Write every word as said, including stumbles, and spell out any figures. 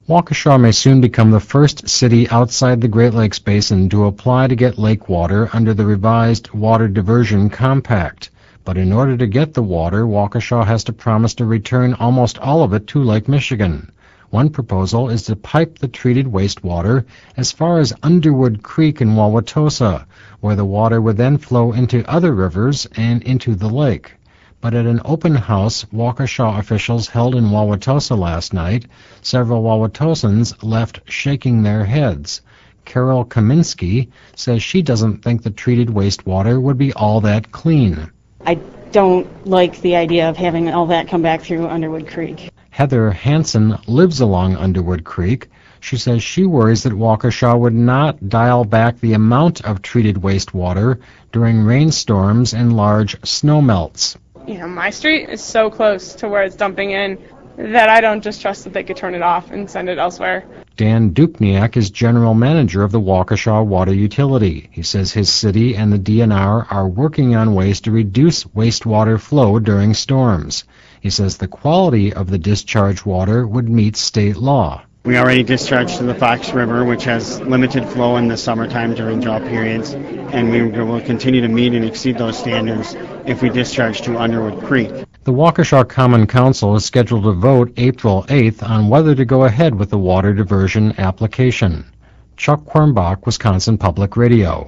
Waukesha may soon become the first city outside the Great Lakes Basin to apply to get lake water under the revised Water Diversion Compact. But in order to get the water, Waukesha has to promise to return almost all of it to Lake Michigan. One proposal is to pipe the treated wastewater as far as Underwood Creek in Wauwatosa, where the water would then flow into other rivers and into the lake. But at an open house Waukesha officials held in Wauwatosa last night, several Wauwatosans left shaking their heads. Carol Kaminsky says she doesn't think the treated wastewater would be all that clean. I don't like the idea of having all that come back through Underwood Creek. Heather Hansen lives along Underwood Creek. She says she worries that Waukesha would not dial back the amount of treated wastewater during rainstorms and large snowmelts. You know, my street is so close to where it's dumping in that I don't just trust that they could turn it off and send it elsewhere. Dan Dukniak is general manager of the Waukesha Water Utility. He says his city and the D N R are working on ways to reduce wastewater flow during storms. He says the quality of the discharge water would meet state law. We already discharge to the Fox River, which has limited flow in the summertime during drought periods, and we will continue to meet and exceed those standards if we discharge to Underwood Creek. The Waukesha Common Council is scheduled to vote April eighth on whether to go ahead with the water diversion application. Chuck Quirmbach, Wisconsin Public Radio.